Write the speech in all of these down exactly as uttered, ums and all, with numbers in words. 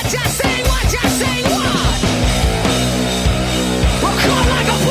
Just say what, just say what. We'll come like a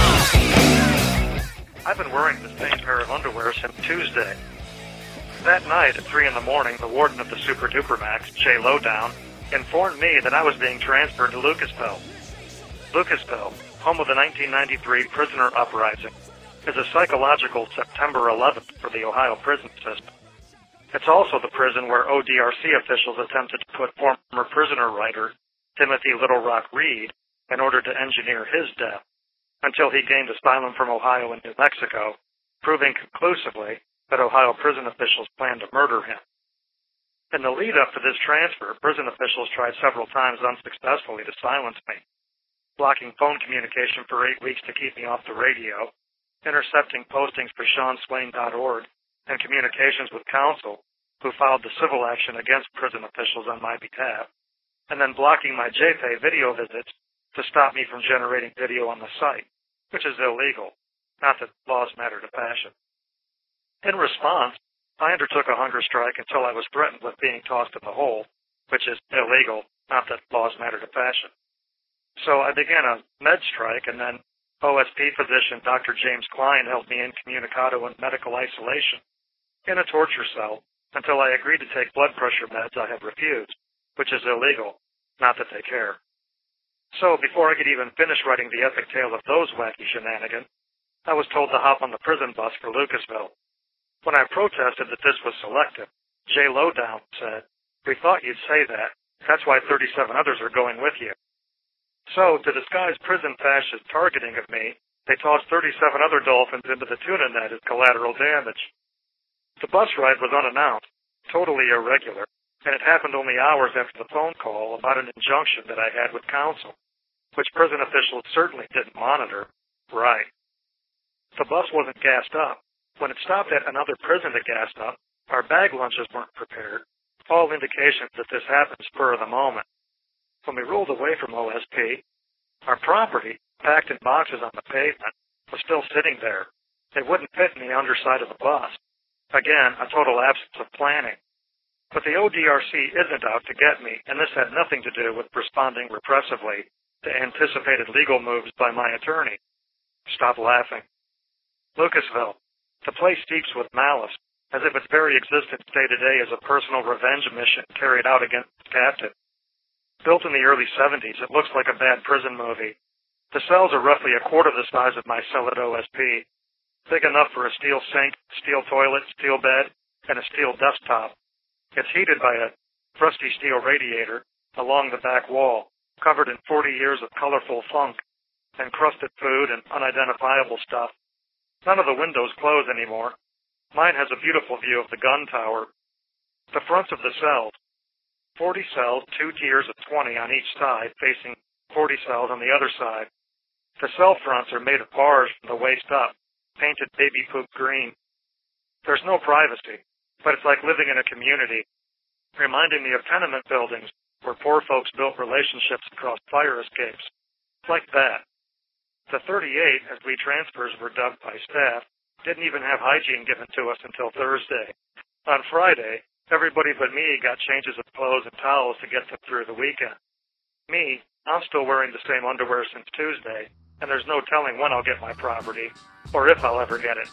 flood. I've been wearing the same pair of underwear since Tuesday. That night at three in the morning, the warden of the Super Duper Max, Jay Lowdown, informed me that I was being transferred to Lucasville. Lucasville, home of the nineteen ninety-three prisoner uprising, is a psychological September eleventh for the Ohio prison system. It's also the prison where O D R C officials attempted to put former prisoner writer Timothy Little Rock Reed in order to engineer his death, until he gained asylum from Ohio and New Mexico, proving conclusively that Ohio prison officials planned to murder him. In the lead-up to this transfer, prison officials tried several times unsuccessfully to silence me, blocking phone communication for eight weeks to keep me off the radio, intercepting postings for Sean Swain dot org, and communications with counsel, who filed the civil action against prison officials on my behalf, and then blocking my J P A video visits to stop me from generating video on the site, which is illegal, not that laws matter to fashion. In response, I undertook a hunger strike until I was threatened with being tossed in the hole, which is illegal, not that laws matter to fashion. So I began a med strike, and then O S P physician Doctor James Klein held me incommunicado in medical isolation, in a torture cell, until I agreed to take blood pressure meds I had refused, which is illegal, not that they care. So before I could even finish writing the epic tale of those wacky shenanigans, I was told to hop on the prison bus for Lucasville. When I protested that this was selective, Jay Lowdown said, "We thought you'd say that. That's why thirty-seven others are going with you." So, to disguise prison fascist targeting of me, they tossed thirty-seven other dolphins into the tuna net as collateral damage. The bus ride was unannounced, totally irregular, and it happened only hours after the phone call about an injunction that I had with counsel, which prison officials certainly didn't monitor. Right. The bus wasn't gassed up. When it stopped at another prison to gas up, our bag lunches weren't prepared, all indications that this happened spur of the moment. When we rolled away from O S P, our property, packed in boxes on the pavement, was still sitting there. It wouldn't fit in the underside of the bus. Again, a total absence of planning. But the O D R C isn't out to get me, and this had nothing to do with responding repressively to anticipated legal moves by my attorney. Stop laughing. Lucasville. The place steeps with malice, as if its very existence day-to-day is a personal revenge mission carried out against its captive. Built in the early seventies, it looks like a bad prison movie. The cells are roughly a quarter the size of my cell at O S P, big enough for a steel sink, steel toilet, steel bed, and a steel desktop. It's heated by a rusty steel radiator along the back wall, covered in forty years of colorful funk, encrusted food, and unidentifiable stuff. None of the windows close anymore. Mine has a beautiful view of the gun tower. The fronts of the cells, forty cells, two tiers of twenty on each side, facing forty cells on the other side. The cell fronts are made of bars from the waist up, painted baby poop green. There's no privacy, but it's like living in a community, reminding me of tenement buildings where poor folks built relationships across fire escapes. Like that. The thirty-eight, as we transfers were dubbed by staff, didn't even have hygiene given to us until Thursday. On Friday, everybody but me got changes of clothes and towels to get them through the weekend. Me, I'm still wearing the same underwear since Tuesday, and there's no telling when I'll get my property, or if I'll ever get it.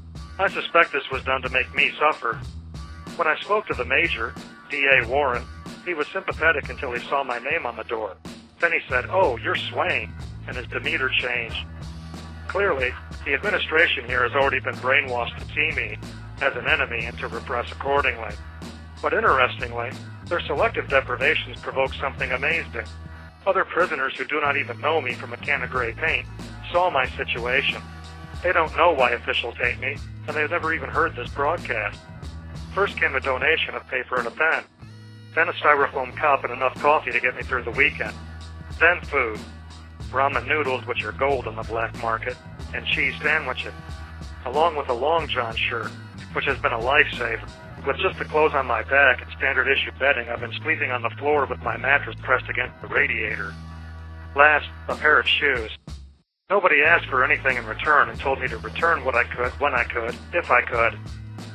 I suspect this was done to make me suffer. When I spoke to the major, D A Warren, he was sympathetic until he saw my name on the door. Then he said, "Oh, you're Swain," and his demeanor changed. Clearly, the administration here has already been brainwashed to see me as an enemy and to repress accordingly. But interestingly, their selective deprivations provoke something amazing. Other prisoners who do not even know me from a can of gray paint saw my situation. They don't know why officials hate me, and they've never even heard this broadcast. First came a donation of paper and a pen, then a styrofoam cup and enough coffee to get me through the weekend. Then food, ramen noodles, which are gold on the black market, and cheese sandwiches, along with a long john shirt, which has been a lifesaver. With just the clothes on my back and standard issue bedding, I've been sleeping on the floor with my mattress pressed against the radiator. Last, a pair of shoes. Nobody asked for anything in return and told me to return what I could, when I could, if I could.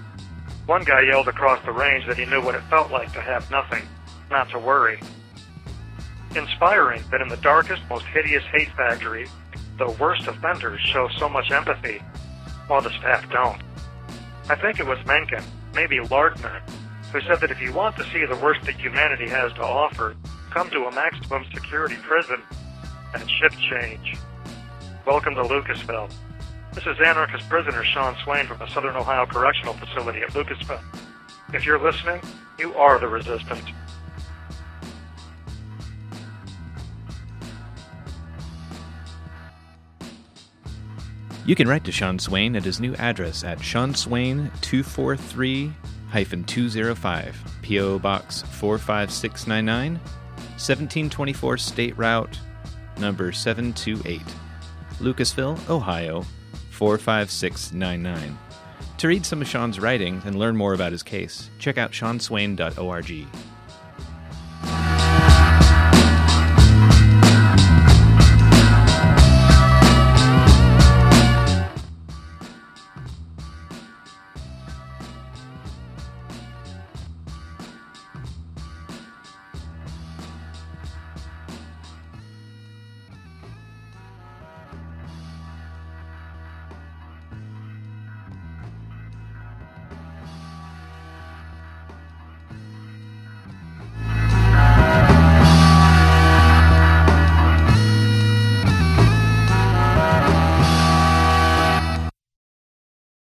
One guy yelled across the range that he knew what it felt like to have nothing, not to worry. Inspiring that in the darkest, most hideous hate factory, the worst offenders show so much empathy, while the staff don't. I think it was Mencken, maybe Lardner, who said that if you want to see the worst that humanity has to offer, come to a maximum security prison and shift change. Welcome to Lucasville. This is anarchist prisoner Sean Swain from the Southern Ohio Correctional Facility at Lucasville. If you're listening, you are the resistance. You can write to Sean Swain at his new address at Sean Swain two forty-three two oh five, P O. Box four five six nine nine, seventeen twenty-four State Route, number seven two eight, Lucasville, Ohio, four five six nine nine. To read some of Sean's writings and learn more about his case, check out sean swain dot org.